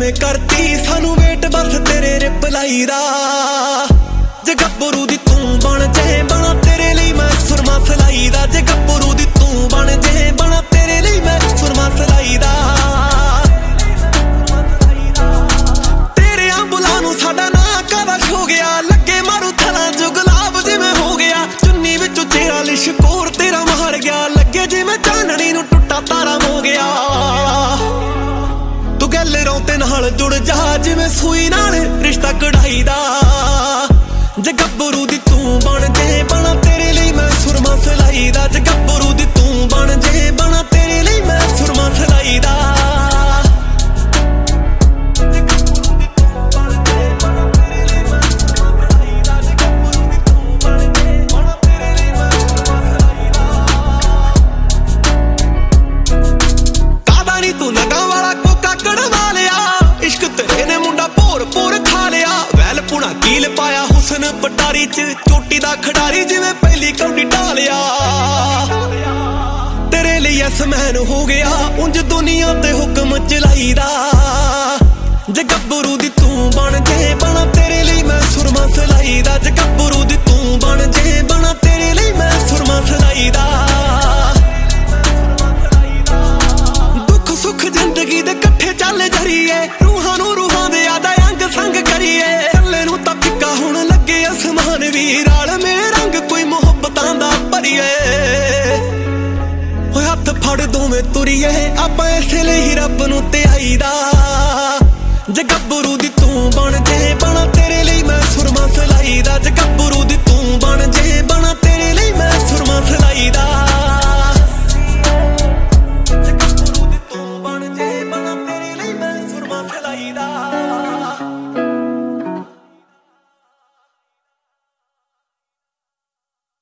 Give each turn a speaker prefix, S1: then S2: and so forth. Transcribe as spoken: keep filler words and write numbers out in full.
S1: ਕਿਵੇਂ ਕਰਤੀ ਸਾਨੂੰ ਵੇਟ ਬਸ ਤੇਰੇ ਰਿਪਲਾਈ ਦਾ। ਜੇ ਗੱਭਰੂ ਦੀ ਤੂੰ ਬਣ ਜੇ ਬਣਾ ਤੇਰੇ ਲਈ ਮੈਂ ਸੁਰਮਾ ਸਲਾਈ ਦਾ। ਜੇ ਗੱਭਰੂ ਦੀ ਤੂੰ ਬਣ ਜੇ ਬਣਾ ਤੇਰੇ ਲਈ ਮੈਂ ਸੁਰਮਾ ਸਲਾਈ ਦਾ। ਤੇਰੇ ਅੰਬੁਲਾਂ ਨੂੰ ਸਾਡਾ ਨਾਂ ਕਵਸ਼ ਹੋ ਗਿਆ, ਲੱਗੇ ਮਾਰੂ ਥਲਾਂ ਜੋ ਗੁਲਾਬ ਜਿਵੇਂ ਹੋ ਗਿਆ। ਚੁੰਨੀ ਵਿੱਚੋਂ ਤੇਰਾ ਲਿਸ਼ਕੋਰ ਤੇਰਾ ਮਾਰ ਗਿਆ, ਲੱਗੇ ਜਿਵੇਂ ਚਾਨਣੀ ਨੂੰ ਟੁੱਟਾ ਤਾਰਾ ਹੋ ਗਿਆ। ਤੂੰ ਗੱਲ ਰੌਂਤੇ ਨਾਲ ਜੁੜ ਜਾ ਜਿਵੇਂ ਸੂਈ ਨਾਲ ਰਿਸ਼ਤਾ ਕਢਾਈ ਦਾ। ਜੇ ਗੱਭਰੂ ਦੀ ਤੂੰ ਬਣ ਜੇ ਬਣਾ ਤੇਰੇ ਲਈ ਮੈਂ ਸੁਰਮਾ ਸਲਾਈ ਦਾ। ਜੇ ਗੱਭਰੂ ਦੀ ਤੂੰ ਬਣ ਜੇ ਬਣਾ ਤੇਰੇ ਲਈ ਮੈਂ ਸੁਰਮਾ ਸਲਾਈ ਦਾ। ਕਾਦਾ ਨੀ ਤੂੰ ਨਗਾਂ ਵਾਲਾ ਕੋਕਾ ਕੜਵਾ ਲਿਆ, ਇਸ਼ਕ ਤੇਰੇ ਨੇ ਮੁੰਡਾ ਭੋਰ ਭੋਰ ਖਾ ਲਿਆ। ਵੈਲ ਪੁਣਾ ਕੀਲ ਪਾਇਆ ਹੁਸਨ ਪਟਾਰੀ ਚ, ਚੋਟੀ ਦਾ ਖਿਡਾਰੀ ਜਿਵੇਂ ਪਹਿਲੀ ਕੌਡੀ ਢਾਲਿਆ। ਤੇਰੇ ਲਈ ਅਸਮੈਨ ਹੋ ਗਿਆ ਉਂਝ ਦੁਨੀਆ ਤੇ ਹੁਕਮ ਚਲਾਈ ਦਾ। ਜੇ ਗੱਭਰੂ ਦੀ ਤੂੰ ਬਣ ਜੇ ਬਣਾ ਤੇਰੇ ਲਈ ਮੈਂ ਸੁਰਮਾ ਸਲਾਈ ਦਾ। ਜੇ ਗੱਭਰੂ ਦੀ ਤੂੰ ਬਣ ਜੇ ਬਣਾ ਤੇਰੇ ਲਈ ਮੈਂ ਸੁਰਮਾ ਸਲਾਈ ਦਾ। ਦੁੱਖ ਸੁੱਖ ਜ਼ਿੰਦਗੀ ਦੇ ਇਕੱਠੇ ਚੱਲ ਜਰੀਏ, ਰੂਹਾਂ ਨੂੰ ਰੂਹਾਂ ਦੇ ਆਦਾ ਅੰਗ ਸੰਗ ਕਰੀਏ। ਕੱਲੇ ਨੂੰ ਤਾਂ ਫਿੱਕਾ ਹੁਣ ਲੱਗੇ ਅਸਮਾਨ ਵੀ, ਰਲ ਮੇ ਰੰਗ ਕੋਈ ਮੁਹੱਬਤਾਂ ਦਾ ਭਰੀਏ। ਹੋਏ ਹੱਥ ਫੜ ਦੋਵੇਂ ਤੁਰੀਏ ਆਪਾਂ ਇਸੇ ਲਈ ਰੱਬ ਨੂੰ ਧਿਆਈ ਦਾ। ਜੇ ਗੱਭਰੂ ਦੀ ਤੂੰ ਬਣ ਜੇ